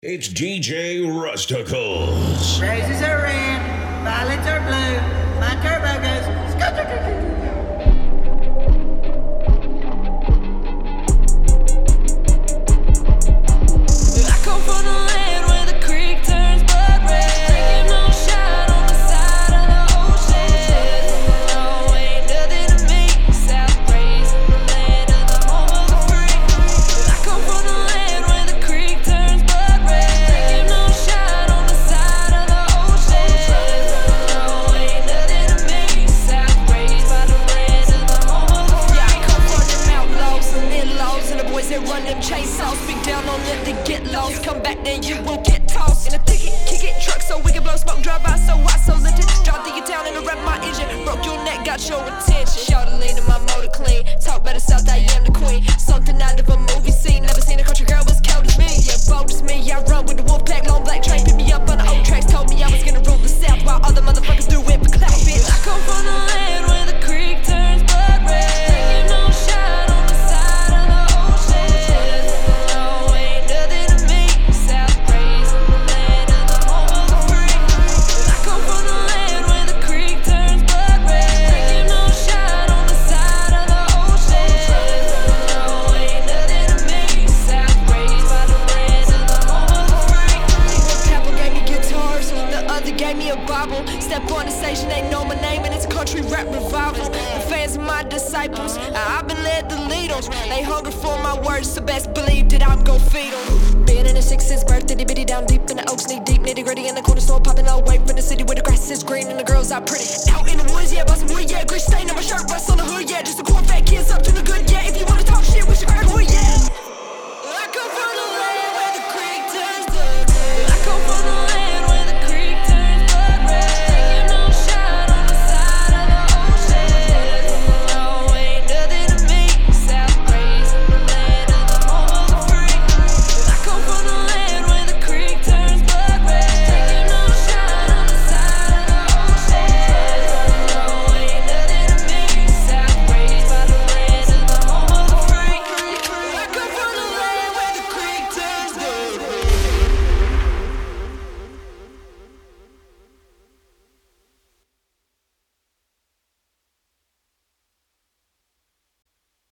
It's DJ Rusticles. Roses are red, violets are blue, my turbo goes skut-skut-skut-skut. Green and the girls are pretty. Out in the woods, yeah, bustin' wood, yeah, grease stain on my shirt, bust on the hood, yeah, just a corn face.